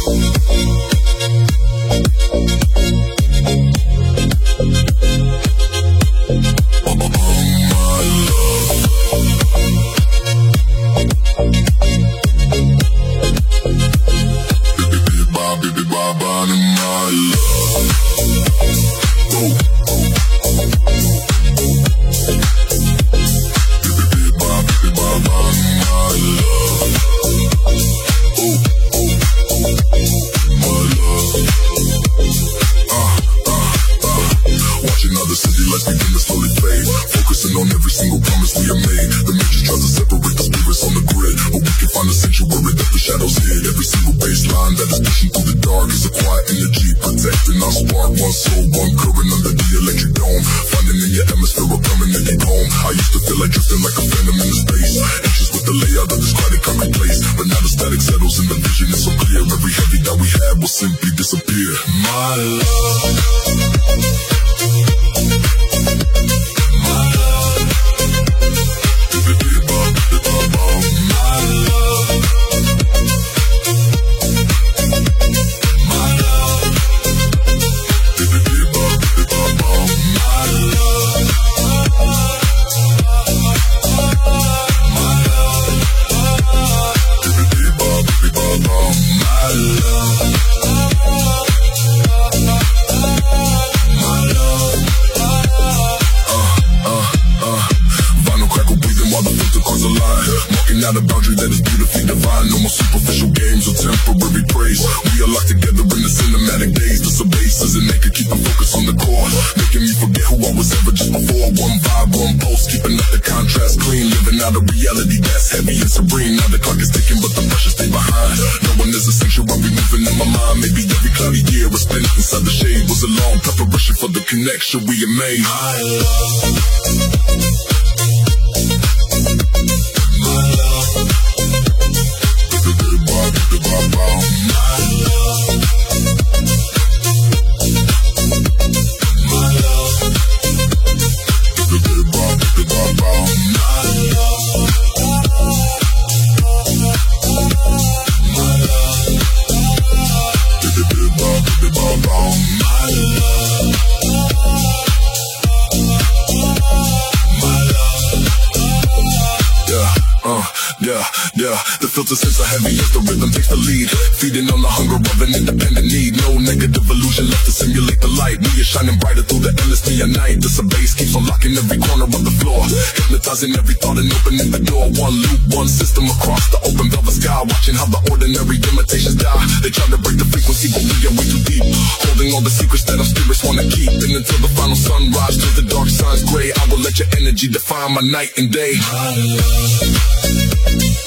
Connection we have made. My love. The filter sets are heavy as the rhythm takes the lead, feeding on the hunger of an independent need. No negative illusion left to simulate the light. We are shining brighter through the endless day and night. This bass keeps unlocking every corner of the floor, hypnotizing every thought and opening the door. One loop, one system across the open velvet sky, watching how the ordinary imitations die. They try to break the frequency, but we are way too deep, holding all the secrets that our spirits wanna keep. And until the final sunrise, till the dark shines gray, I will let your energy define my night and day. My love.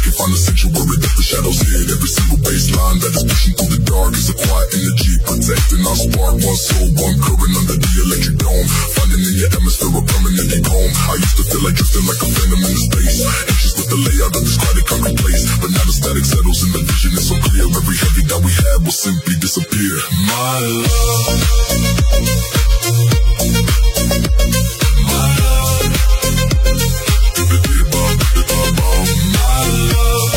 Every single baseline that is pushing through the dark is a quiet energy protecting ignition, I spark one soul, one current under the electric dome. Finding in your atmosphere a permanent deep home. I used to feel like drifting like a phantom in the space, anxious with the layout of this crowded concrete place. But now the static settles and the vision is so clear. Every heavy that we had will simply disappear. My love, my love, my love.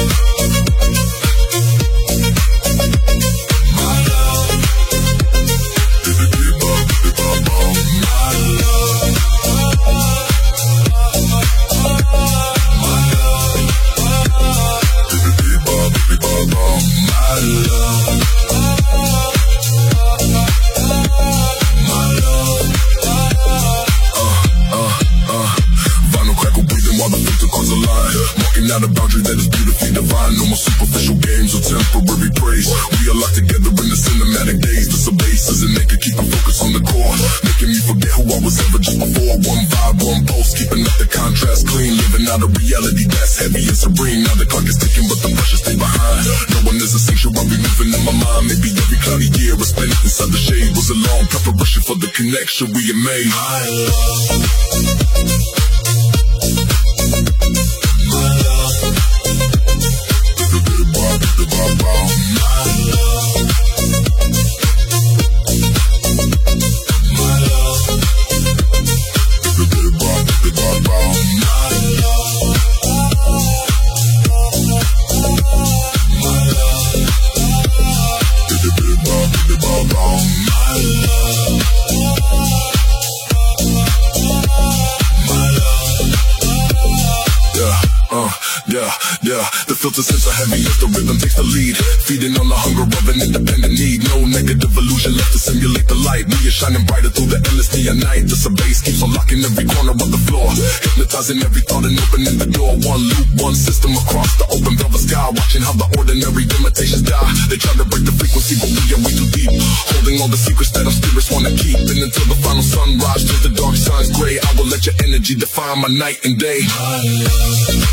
Not a boundary that is beautifully divine. No more superficial games or temporary praise. We are locked together in the cinematic days. The subbase and they can keep a focus on the core, making me forget who I was ever just before. One vibe, one pulse, keeping up the contrast clean. Living out a reality that's heavy and serene. Now the clock is ticking, but the pressure stay behind. No one is essential, I'll be moving in my mind. Maybe every cloudy year I spent inside the shade was a long preparation for the connection we had made. My love. The filter sensor heavy as the rhythm takes the lead, feeding on the hunger of an independent need. No negative illusion left to simulate the light. We are shining brighter through the endless neon night. The subbase keeps unlocking every corner of the floor, hypnotizing every thought and opening the door. One loop, one system across the open velvet sky, watching how the ordinary imitations die. They try to break the frequency, but we are way too deep, holding all the secrets that our spirits want to keep. And until the final sunrise, till the dark shines gray, I will let your energy define my night and day. My love.